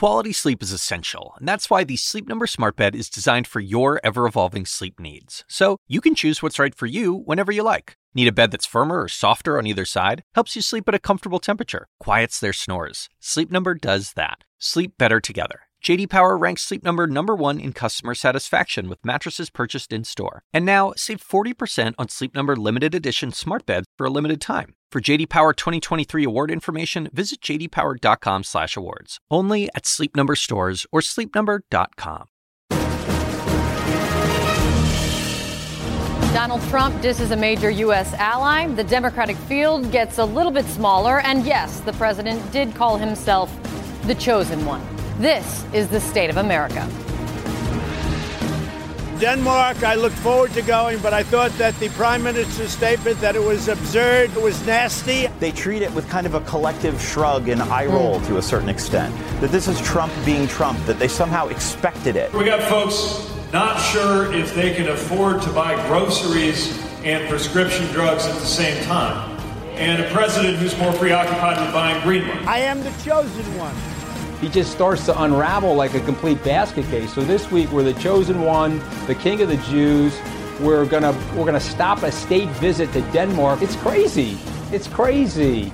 Quality sleep is essential, and that's why the Sleep Number Smart Bed is designed for your ever-evolving sleep needs. So you can choose what's right for you whenever you like. Need a bed that's firmer or softer on either side? Helps you sleep at a comfortable temperature. Quiets their snores. Sleep Number does that. Sleep better together. J.D. Power ranks Sleep Number #1 in customer satisfaction with mattresses purchased in-store. And now, save 40% on Sleep Number limited edition smart beds for a limited time. For J.D. Power 2023 award information, visit jdpower.com/awards. Only at Sleep Number stores or sleepnumber.com. Donald Trump disses a major U.S. ally. The Democratic field gets a little bit smaller. And yes, the president did call himself the chosen one. This is the state of America. Denmark, I looked forward to going, but I thought that the prime minister's statement that it was absurd, it was nasty. They treat it with kind of a collective shrug and eye roll to a certain extent. That this is Trump being Trump, that they somehow expected it. We got folks not sure if they can afford to buy groceries and prescription drugs at the same time. And a president who's more preoccupied with buying Greenland. I am the chosen one. He just starts to unravel like a complete basket case. So this week we're the chosen one, the king of the Jews. We're gonna stop a state visit to Denmark. It's crazy. It's crazy.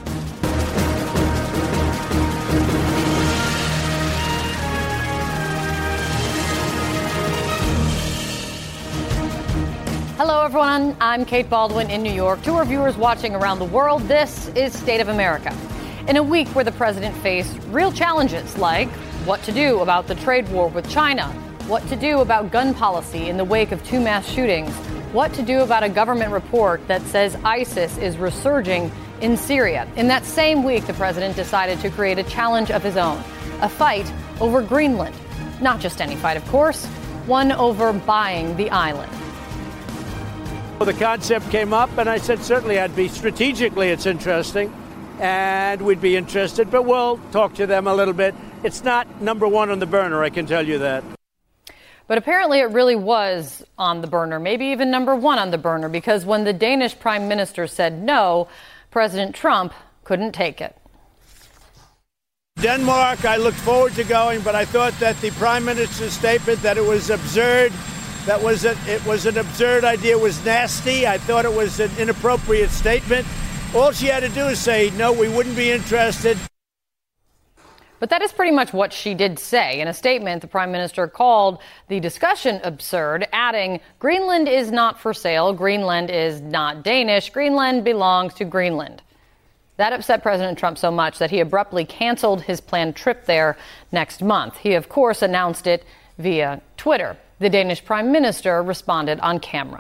Hello, everyone. I'm Kate Baldwin in New York. To our viewers watching around the world, this is State of America. In a week where the president faced real challenges like what to do about the trade war with China, what to do about gun policy in the wake of 2 mass shootings, what to do about a government report that says ISIS is resurging in Syria. In that same week, the president decided to create a challenge of his own, a fight over Greenland. Not just any fight, of course, one over buying the island. The concept came up, and I said certainly I'd be strategically, it's interesting. And we'd be interested, but we'll talk to them a little bit. It's not #1 on the burner, I can tell you that. But apparently it really was on the burner, maybe even #1 on the burner, because when the Danish prime minister said no, President Trump couldn't take it. Denmark, I looked forward to going, but I thought that the prime minister's statement that it was absurd, it was an absurd idea, it was nasty. I thought it was an inappropriate statement. All she had to do is say, no, we wouldn't be interested. But that is pretty much what she did say. In a statement, the prime minister called the discussion absurd, adding, Greenland is not for sale. Greenland is not Danish. Greenland belongs to Greenland. That upset President Trump so much that he abruptly canceled his planned trip there next month. He, of course, announced it via Twitter. The Danish prime minister responded on camera.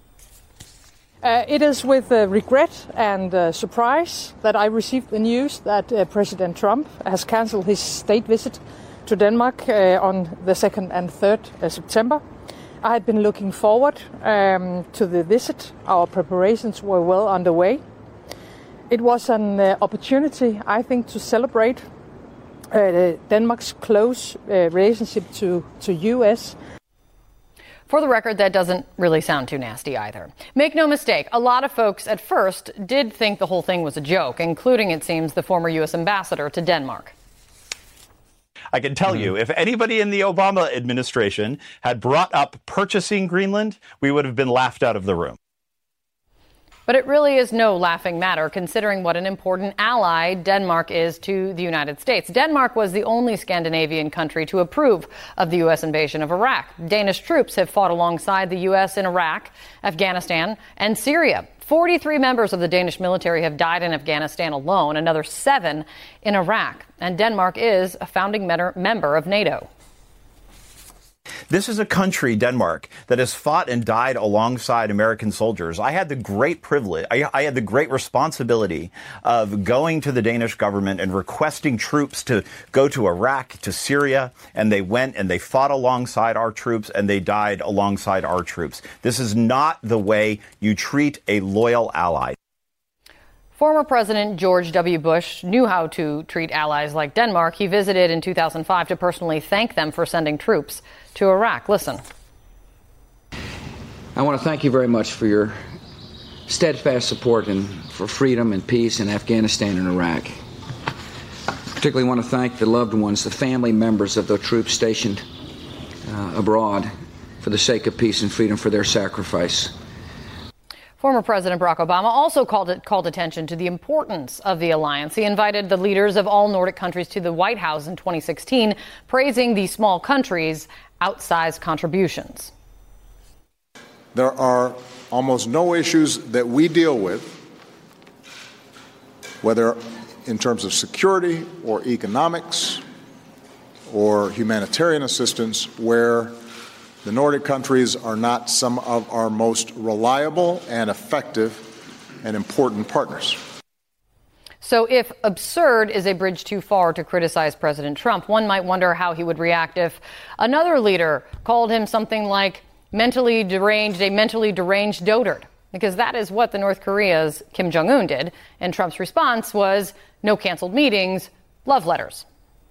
It is with regret and surprise that I received the news that President Trump has cancelled his state visit to Denmark on the 2nd and 3rd September. I had been looking forward to the visit. Our preparations were well underway. It was an opportunity, I think, to celebrate Denmark's close relationship to U.S. For the record, that doesn't really sound too nasty either. Make no mistake, a lot of folks at first did think the whole thing was a joke, including, it seems, the former U.S. ambassador to Denmark. I can tell you, if anybody in the Obama administration had brought up purchasing Greenland, we would have been laughed out of the room. But it really is no laughing matter, considering what an important ally Denmark is to the United States. Denmark was the only Scandinavian country to approve of the U.S. invasion of Iraq. Danish troops have fought alongside the U.S. in Iraq, Afghanistan, and Syria. 43 members of the Danish military have died in Afghanistan alone, another 7 in Iraq. And Denmark is a founding member of NATO. This is a country, Denmark, that has fought and died alongside American soldiers. I had the great privilege, I had the great responsibility of going to the Danish government and requesting troops to go to Iraq, to Syria, and they went and they fought alongside our troops and they died alongside our troops. This is not the way you treat a loyal ally. Former President George W. Bush knew how to treat allies like Denmark. He visited in 2005 to personally thank them for sending troops to Iraq. Listen. I want to thank you very much for your steadfast support and for freedom and peace in Afghanistan and Iraq. particularly want to thank the loved ones, the family members of the troops stationed abroad for the sake of peace and freedom, for their sacrifice. Former President Barack Obama also called attention to the importance of the alliance. He invited the leaders of all Nordic countries to the White House in 2016, praising the small countries' outsized contributions. There are almost no issues that we deal with, whether in terms of security or economics or humanitarian assistance, where the Nordic countries are not some of our most reliable and effective and important partners. So if absurd is a bridge too far to criticize President Trump, one might wonder how he would react if another leader called him something like a mentally deranged dotard, because that is what the North Korea's Kim Jong-un did. And Trump's response was no canceled meetings, love letters.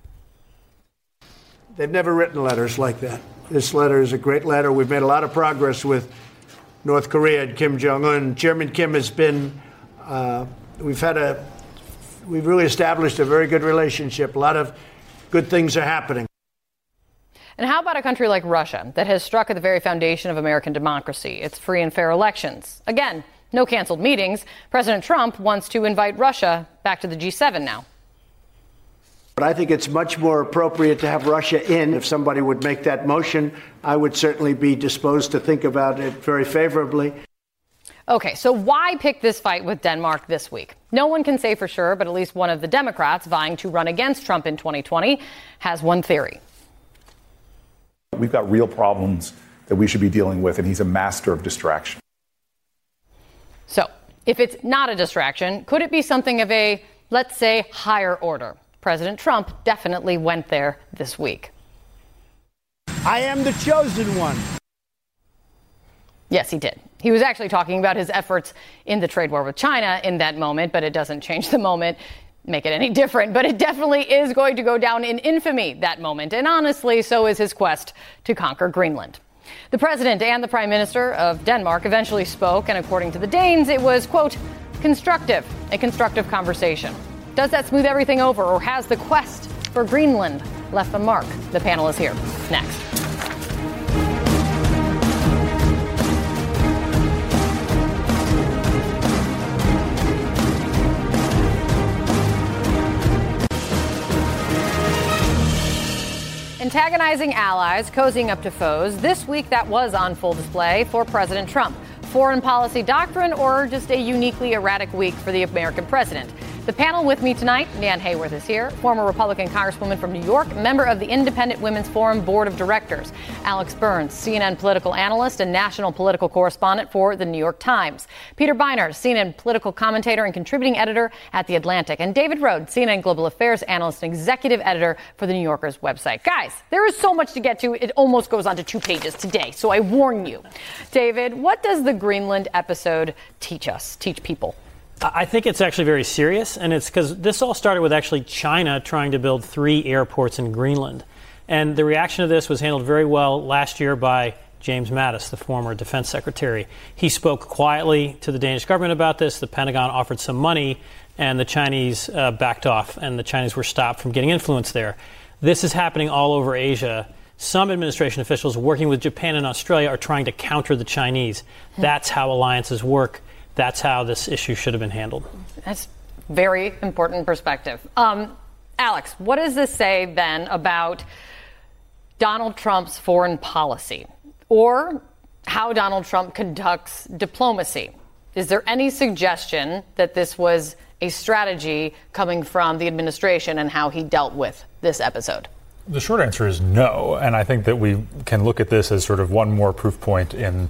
They've never written letters like that. This letter is a great letter. We've made a lot of progress with North Korea and Kim Jong-un. Chairman Kim has been, we've really established a very good relationship. A lot of good things are happening. And how about a country like Russia that has struck at the very foundation of American democracy? It's free and fair elections. Again, no canceled meetings. President Trump wants to invite Russia back to the G7 now. But I think it's much more appropriate to have Russia in. If somebody would make that motion, I would certainly be disposed to think about it very favorably. Okay, so why pick this fight with Denmark this week? No one can say for sure, but at least one of the Democrats vying to run against Trump in 2020 has one theory. We've got real problems that we should be dealing with, and he's a master of distraction. So, if it's not a distraction, could it be something of a, let's say, higher order? President Trump definitely went there this week. I am the chosen one. Yes, he did. He was actually talking about his efforts in the trade war with China in that moment, but it doesn't change the moment, make it any different. But it definitely is going to go down in infamy, that moment. And honestly, so is his quest to conquer Greenland. The president and the prime minister of Denmark eventually spoke, and according to the Danes, it was, quote, constructive, a constructive conversation. Does that smooth everything over, or has the quest for Greenland left the mark? The panel is here next. Antagonizing allies, cozying up to foes. This week that was on full display for President Trump. Foreign policy doctrine or just a uniquely erratic week for the American president? The panel with me tonight, Nan Hayworth is here, former Republican Congresswoman from New York, member of the Independent Women's Forum Board of Directors. Alex Burns, CNN political analyst and national political correspondent for The New York Times. Peter Beinart, CNN political commentator and contributing editor at The Atlantic. And David Rhodes, CNN global affairs analyst and executive editor for The New Yorker's website. Guys, there is so much to get to, it almost goes on to 2 pages today, so I warn you. David, what does the Greenland episode teach people? I think it's actually very serious, and it's because this all started with actually China trying to build 3 airports in Greenland. And the reaction to this was handled very well last year by James Mattis, the former defense secretary. He spoke quietly to the Danish government about this. The Pentagon offered some money, and the Chinese backed off, and the Chinese were stopped from getting influence there. This is happening all over Asia. Some administration officials working with Japan and Australia are trying to counter the Chinese. That's how alliances work. That's how this issue should have been handled. That's very important perspective. Alex, what does this say then about Donald Trump's foreign policy or how Donald Trump conducts diplomacy? Is there any suggestion that this was a strategy coming from the administration and how he dealt with this episode? The short answer is no, and I think that we can look at this as sort of one more proof point in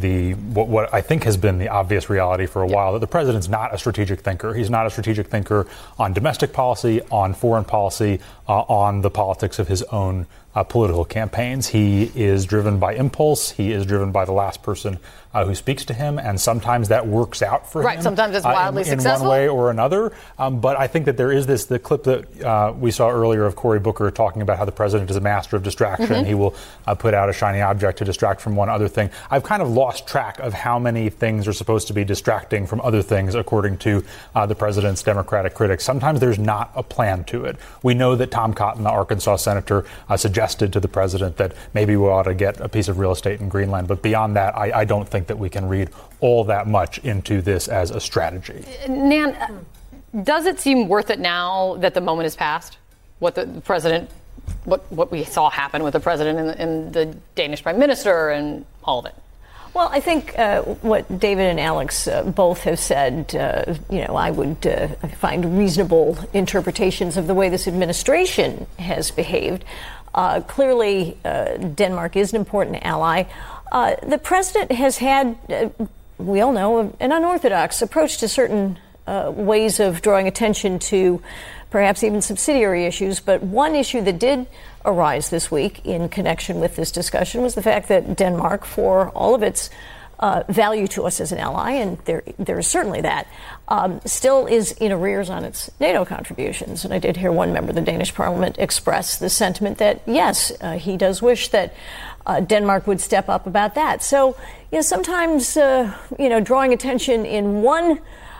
what I think has been the obvious reality for a while, that the president's not a strategic thinker. He's not a strategic thinker on domestic policy, on foreign policy, on the politics of his own political campaigns. He is driven by impulse. He is driven by the last person who speaks to him, and sometimes that works out for him. Right, sometimes it's wildly in successful. one way or another. But I think that there is the clip that we saw earlier of Cory Booker talking about how the president is a master of distraction. Mm-hmm. He will put out a shiny object to distract from one other thing. I've kind of lost track of how many things are supposed to be distracting from other things, according to the president's Democratic critics. Sometimes there's not a plan to it. We know that Tom Cotton, the Arkansas senator, suggested to the president that maybe we ought to get a piece of real estate in Greenland. But beyond that, I don't think that we can read all that much into this as a strategy. Nan, does it seem worth it now that the moment has passed? What the president, what we saw happen with the president and the Danish prime minister and all of it? Well, I think what David and Alex both have said, I would find reasonable interpretations of the way this administration has behaved. Clearly, Denmark is an important ally. The president has had, we all know, an unorthodox approach to certain ways of drawing attention to perhaps even subsidiary issues. But one issue that did arise this week in connection with this discussion was the fact that Denmark, for all of its value to us as an ally, and there is certainly that, still is in arrears on its NATO contributions. And I did hear one member of the Danish parliament express the sentiment that, yes, he does wish that Denmark would step up about that. So, sometimes, drawing attention in one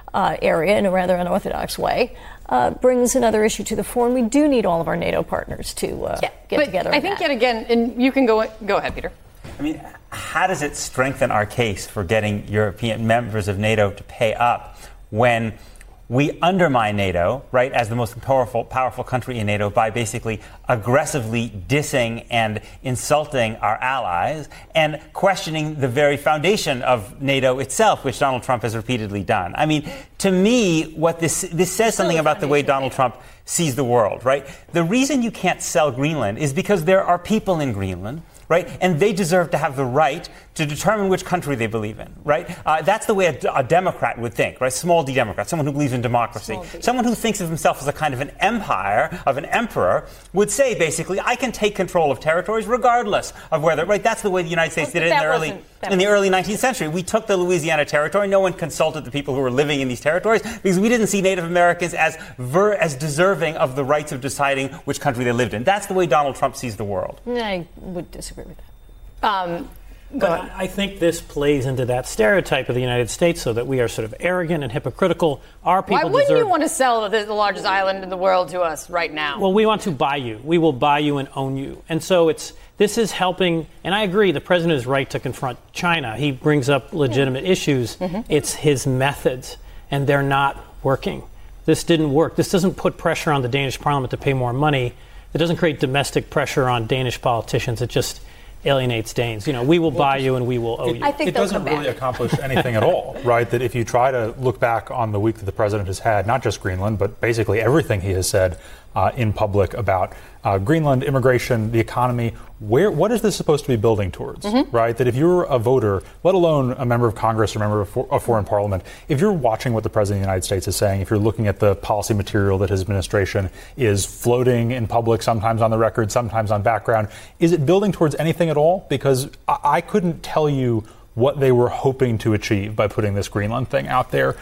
area in a rather unorthodox way brings another issue to the fore, and we do need all of our NATO partners to get together. I think yet again, and you can go ahead, Peter. I mean, how does it strengthen our case for getting European members of NATO to pay up when we undermine NATO, right, as the most powerful country in NATO by basically aggressively dissing and insulting our allies and questioning the very foundation of NATO itself, which Donald Trump has repeatedly done? I mean, to me, what this says something about the way Donald Trump sees the world, right? The reason you can't sell Greenland is because there are people in Greenland, right? And they deserve to have the right to determine which country they believe in, right? That's the way a Democrat would think, right? Small d Democrat, someone who believes in democracy. Someone who thinks of himself as a kind of an empire, of an emperor, would say, basically, I can take control of territories regardless of whether, right? That's the way the United States did it in the early 19th century. We took the Louisiana Territory. No one consulted the people who were living in these territories because we didn't see Native Americans as deserving of the rights of deciding which country they lived in. That's the way Donald Trump sees the world. I would disagree with that. But I think this plays into that stereotype of the United States, so that we are sort of arrogant and hypocritical. Our people Why wouldn't you want to sell the largest island in the world to us right now? Well, we want to buy you. We will buy you and own you. And so this is helping. And I agree, the president is right to confront China. He brings up legitimate issues. Mm-hmm. It's his methods, and they're not working. This didn't work. This doesn't put pressure on the Danish parliament to pay more money. It doesn't create domestic pressure on Danish politicians. It just alienates Danes. We will buy you and we will owe you. I think it doesn't really accomplish anything at all, right? That if you try to look back on the week that the president has had, not just Greenland, but basically everything he has said in public about Greenland, immigration, the economy, what is this supposed to be building towards, right? That if you're a voter, let alone a member of Congress or a member of a foreign parliament, if you're watching what the president of the United States is saying, if you're looking at the policy material that his administration is floating in public, sometimes on the record, sometimes on background, is it building towards anything at all? Because I couldn't tell you what they were hoping to achieve by putting this Greenland thing out there.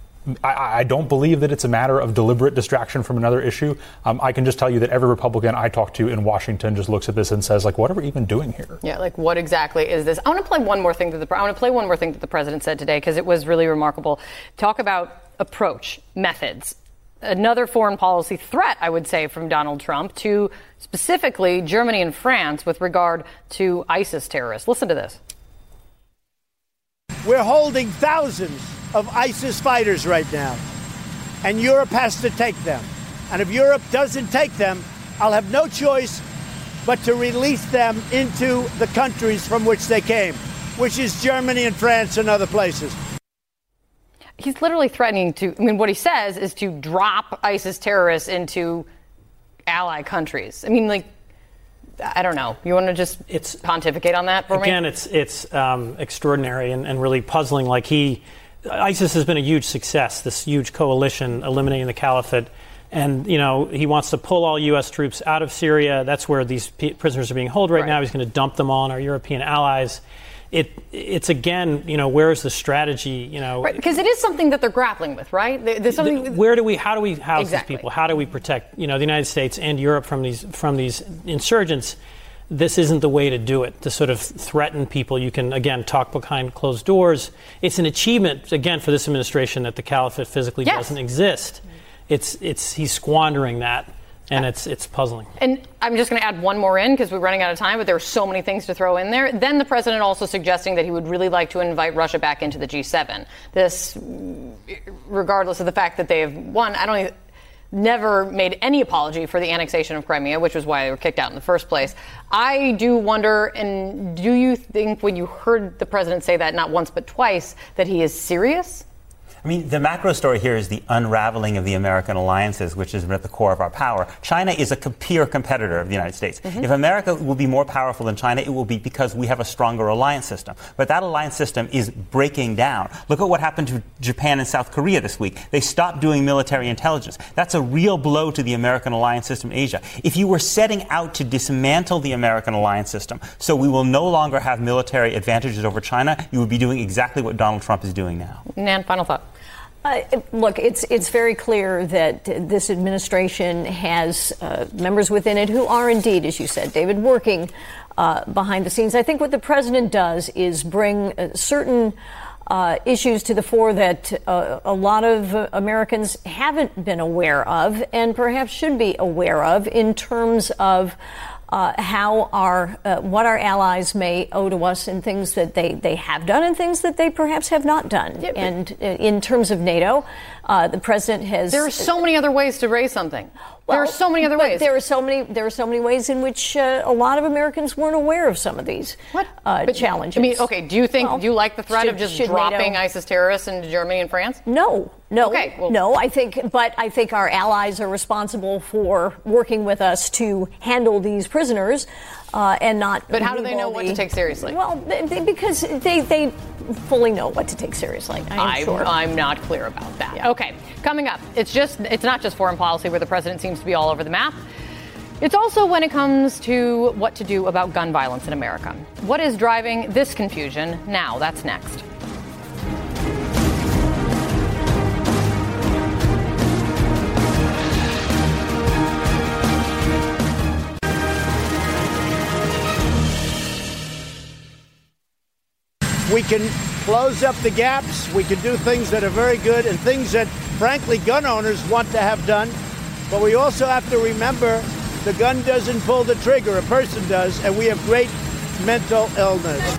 I don't believe that it's a matter of deliberate distraction from another issue. I can just tell you that every Republican I talk to in Washington just looks at this and says, what are we even doing here? Yeah, what exactly is this? I want to play one more thing that the president said today, because it was really remarkable. Talk about approach, methods. Another foreign policy threat, I would say, from Donald Trump to specifically Germany and France with regard to ISIS terrorists. Listen to this. We're holding thousands of ISIS fighters right now, and Europe has to take them. And if Europe doesn't take them, I'll have no choice but to release them into the countries from which they came, which is Germany and France and other places. He's literally threatening what he says is to drop ISIS terrorists into ally countries. I don't know. You want to just pontificate on that for me? Again, it's extraordinary and really puzzling. ISIS has been a huge success, this huge coalition eliminating the caliphate. And, he wants to pull all U.S. troops out of Syria. That's where these prisoners are being held right now. He's going to dump them all on our European allies. it's again, where's the strategy? Right, because it is something that they're grappling with, right? There's something. How do we house these people? How do we protect, the United States and Europe from these insurgents? This isn't the way to do it, to sort of threaten people. You can, again, talk behind closed doors. It's an achievement, again, for this administration that the caliphate physically doesn't exist. He's squandering that, and it's puzzling. And I'm just going to add one more in because we're running out of time, but there are so many things to throw in there. Then the president also suggesting that he would really like to invite Russia back into the G7. This, regardless of the fact that they have won, never made any apology for the annexation of Crimea, which was why they were kicked out in the first place. I do wonder, and do you think when you heard the president say that not once but twice, that he is serious? I mean, the macro story here is the unraveling of the American alliances, which is at the core of our power. China is a peer competitor of the United States. If America will be more powerful than China, it will be because we have a stronger alliance system. But that alliance system is breaking down. Look at what happened to Japan and South Korea this week. They stopped doing military intelligence. That's a real blow to the American alliance system in Asia. If you were setting out to dismantle the American alliance system so we will no longer have military advantages over China, you would be doing exactly what Donald Trump is doing now. Nan, final thought. Look, it's very clear that this administration has members within it who are indeed, as you said, David, working behind the scenes. I think what the president does is bring certain issues to the fore that a lot of Americans haven't been aware of and perhaps should be aware of in terms of how what our allies may owe to us and things that they have done and things that they perhaps have not done. Yeah, and in terms of NATO, the president has. There are so many other ways to raise something. Well, there are so many other ways. There are so many ways in which a lot of Americans weren't aware of some of these challenges. I mean, okay. Do you like the threat of just dropping NATO, ISIS terrorists into Germany and France? No. Okay. Well, no. I think our allies are responsible for working with us to handle these prisoners. And not. But how do they know what to take seriously? Well, because they fully know what to take seriously. I'm sure. I'm not clear about that. Yeah. Okay, coming up, it's not just foreign policy where the president seems to be all over the map. It's also when it comes to what to do about gun violence in America. What is driving this confusion now? That's next. We can close up the gaps. We can do things that are very good and things that, frankly, gun owners want to have done. But we also have to remember the gun doesn't pull the trigger. A person does, and we have great mental illness.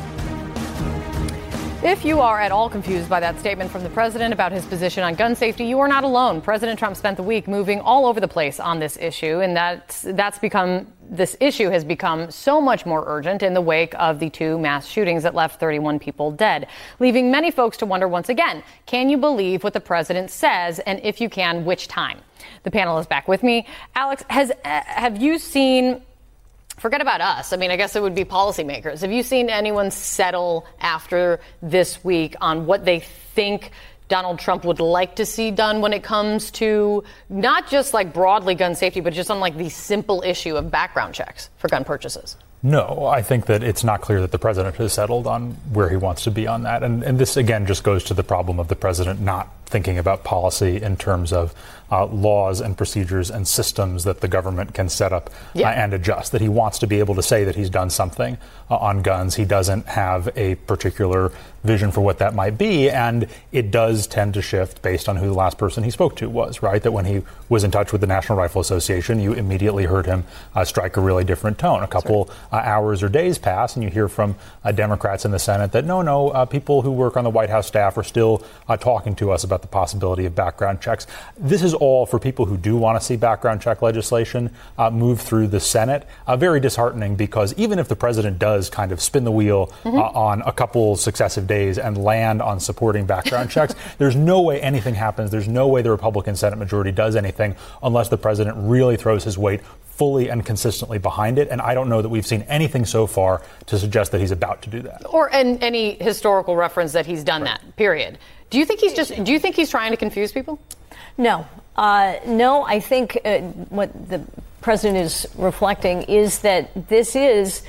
If you are at all confused by that statement from the president about his position on gun safety, you are not alone. President Trump spent the week moving all over the place on this issue, and this issue has become so much more urgent in the wake of the two mass shootings that left 31 people dead, leaving many folks to wonder once again, can you believe what the president says, and if you can, which time? The panel is back with me. Alex, have you seen... Forget about us. I mean, I guess it would be policymakers. Have you seen anyone settle after this week on what they think Donald Trump would like to see done when it comes to not just like broadly gun safety, but just on like the simple issue of background checks for gun purchases? No, I think that it's not clear that the president has settled on where he wants to be on that. And this, again, just goes to the problem of the president not thinking about policy in terms of laws and procedures and systems that the government can set up and adjust, that he wants to be able to say that he's done something on guns. He doesn't have a particular vision for what that might be, and it does tend to shift based on who the last person he spoke to was, right? That when he was in touch with the National Rifle Association, you immediately heard him strike a really different tone. A couple hours or days pass, and you hear from Democrats in the Senate that no, people who work on the White House staff are still talking to us about the possibility of background checks. This is all for people who do want to see background check legislation move through the Senate. Very disheartening, because even if the president does kind of spin the wheel on a couple successive days and land on supporting background checks, there's no way anything happens. There's no way the Republican Senate majority does anything unless the president really throws his weight fully and consistently behind it. And I don't know that we've seen anything so far to suggest that he's about to do that. Or any historical reference that he's done that, period. Do you think he's trying to confuse people? No. No, I think what the president is reflecting is that this is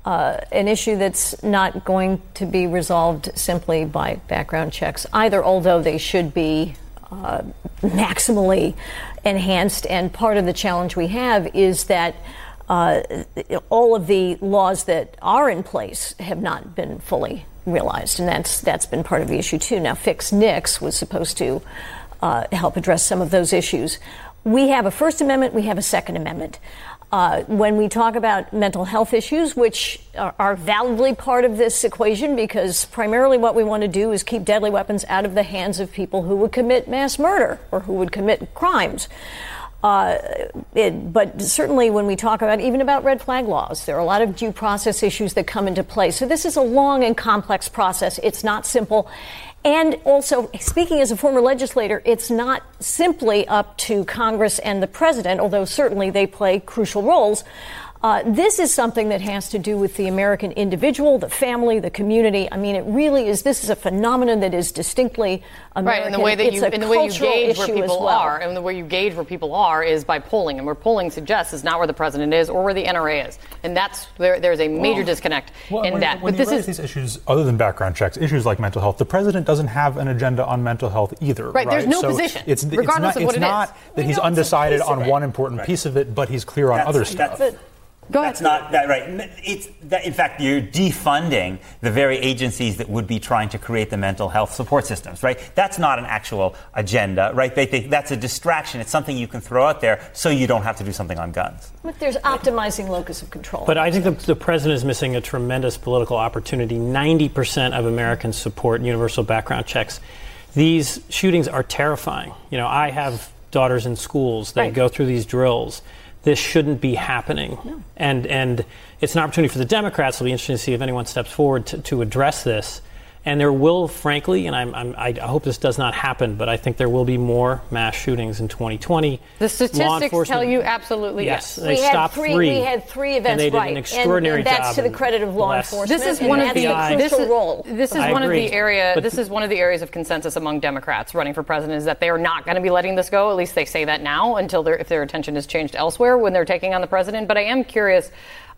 an issue that's not going to be resolved simply by background checks either, although they should be maximally enhanced. And part of the challenge we have is that all of the laws that are in place have not been fully realized, and that's been part of the issue too. Now, Fix NICS was supposed to help address some of those issues. We have a First Amendment, we have a Second Amendment. When we talk about mental health issues, which are validly part of this equation, because primarily what we want to do is keep deadly weapons out of the hands of people who would commit mass murder or who would commit crimes. But certainly when we talk even about red flag laws, there are a lot of due process issues that come into play. So this is a long and complex process. It's not simple. And also, speaking as a former legislator, it's not simply up to Congress and the president, although certainly they play crucial roles. This is something that has to do with the American individual, the family, the community. I mean, it really is. This is a phenomenon that is distinctly American. Right, and the way that you gauge where people are, and the way you gauge where people are is by polling, and where polling suggests is not where the president is or where the NRA is, and that's there's a major disconnect in that. When you raise these issues, other than background checks, issues like mental health, the president doesn't have an agenda on mental health either. Right, there's no position, regardless of what it is. It's not that he's undecided on one important piece of it, but he's clear on other stuff. Go ahead. That's not that right. It's that, in fact, you're defunding the very agencies that would be trying to create the mental health support systems, right? That's not an actual agenda, right? They think that's a distraction. It's something you can throw out there so you don't have to do something on guns. But there's optimizing locus of control. But I think the president is missing a tremendous political opportunity. 90% of Americans support universal background checks. These shootings are terrifying. You know, I have daughters in schools that go through these drills. This shouldn't be happening. No. And it's an opportunity for the Democrats. It'll be interesting to see if anyone steps forward to address this. And there will, frankly, and I hope this does not happen, but I think there will be more mass shootings in 2020. The statistics tell you absolutely yes. They stopped three. We had three events, and they did an extraordinary job. And that's job to the credit of law enforcement. This is one of the crucial role. This is one of the area. This is one of the areas of consensus among Democrats running for president is that they are not going to be letting this go. At least they say that now, until if their attention has changed elsewhere when they're taking on the president. But I am curious.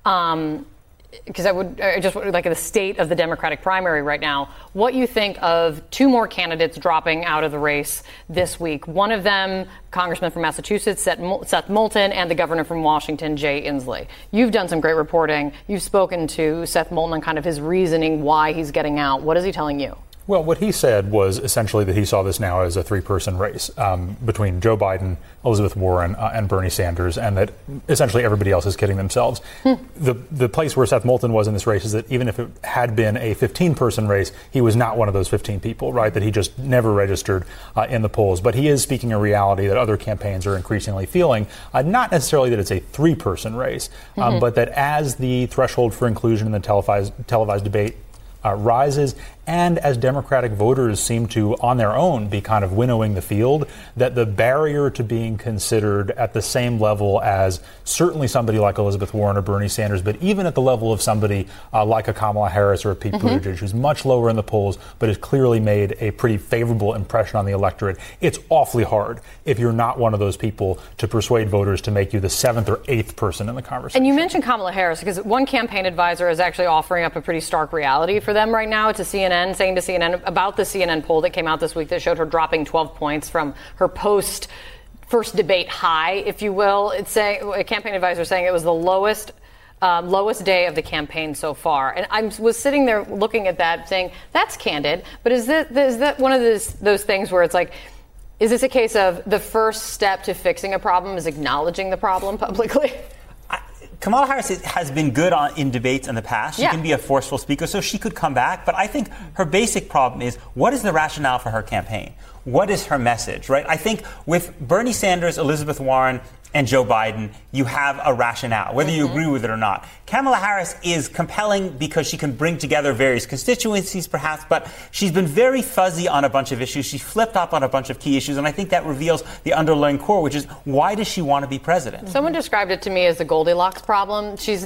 Because I just like the state of the Democratic primary right now, what you think of two more candidates dropping out of the race this week. One of them, Congressman from Massachusetts, Seth Moulton, and the governor from Washington, Jay Inslee. You've done some great reporting. You've spoken to Seth Moulton on kind of his reasoning why he's getting out. What is he telling you? Well, what he said was essentially that he saw this now as a three-person race between Joe Biden, Elizabeth Warren, and Bernie Sanders, and that essentially everybody else is kidding themselves. The place where Seth Moulton was in this race is that even if it had been a 15-person race, he was not one of those 15 people, right, that he just never registered in the polls. But he is speaking a reality that other campaigns are increasingly feeling, not necessarily that it's a three-person race, but that as the threshold for inclusion in the televised debate rises, and as Democratic voters seem to, on their own, be kind of winnowing the field, that the barrier to being considered at the same level as certainly somebody like Elizabeth Warren or Bernie Sanders, but even at the level of somebody like a Kamala Harris or a Pete Buttigieg, who's much lower in the polls, but has clearly made a pretty favorable impression on the electorate. It's awfully hard if you're not one of those people to persuade voters to make you the seventh or eighth person in the conversation. And you mentioned Kamala Harris because one campaign advisor is actually offering up a pretty stark reality for them right now to CNN, saying to CNN about the CNN poll that came out this week that showed her dropping 12 points from her first debate high, if you will. It's saying a campaign advisor saying it was the lowest day of the campaign so far. And I was sitting there looking at that saying, that's candid. But is that one of those things where it's like, is this a case of the first step to fixing a problem is acknowledging the problem publicly? Kamala Harris has been good in debates in the past. She can be a forceful speaker, so she could come back. But I think her basic problem is, what is the rationale for her campaign? What is her message, right? I think with Bernie Sanders, Elizabeth Warren, and Joe Biden, you have a rationale, whether you agree with it or not. Kamala Harris is compelling because she can bring together various constituencies, perhaps, but she's been very fuzzy on a bunch of issues. She flipped up on a bunch of key issues, and I think that reveals the underlying core, which is, why does she want to be president? Someone described it to me as the Goldilocks problem. She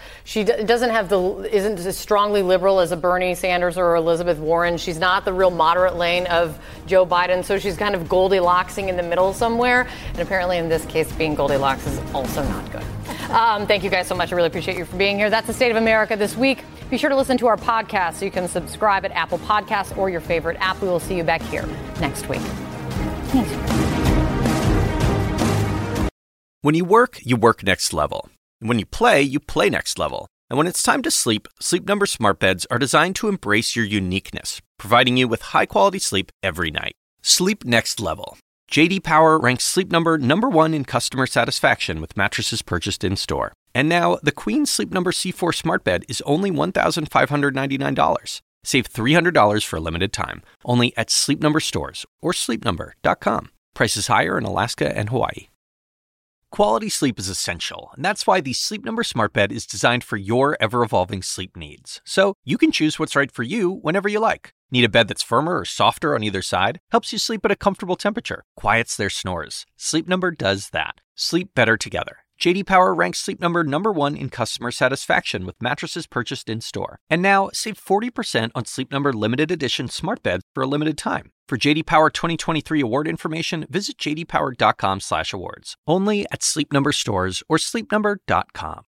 isn't as strongly liberal as a Bernie Sanders or Elizabeth Warren. She's not the real moderate lane of Joe Biden, so she's kind of Goldilocksing in the middle somewhere, and apparently in this case, being Goldilocks is also not good. Thank you guys so much. I really appreciate you for being here. That's the State of America this week. Be sure to listen to our podcast so you can subscribe at Apple Podcasts or your favorite app. We will see you back here next week. Thanks. When you work next level. And when you play next level. And when it's time to sleep, Sleep Number smart beds are designed to embrace your uniqueness, providing you with high-quality sleep every night. Sleep next level. J.D. Power ranks Sleep Number number 1 in customer satisfaction with mattresses purchased in-store. And now, the Queen Sleep Number C4 smart bed is only $1,599. Save $300 for a limited time, only at Sleep Number stores or sleepnumber.com. Prices higher in Alaska and Hawaii. Quality sleep is essential, and that's why the Sleep Number smart bed is designed for your ever-evolving sleep needs. So you can choose what's right for you whenever you like. Need a bed that's firmer or softer on either side? Helps you sleep at a comfortable temperature. Quiets their snores. Sleep Number does that. Sleep better together. J.D. Power ranks Sleep Number number 1 in customer satisfaction with mattresses purchased in-store. And now, save 40% on Sleep Number limited edition smart beds for a limited time. For J.D. Power 2023 award information, visit jdpower.com/awards. Only at Sleep Number stores or sleepnumber.com.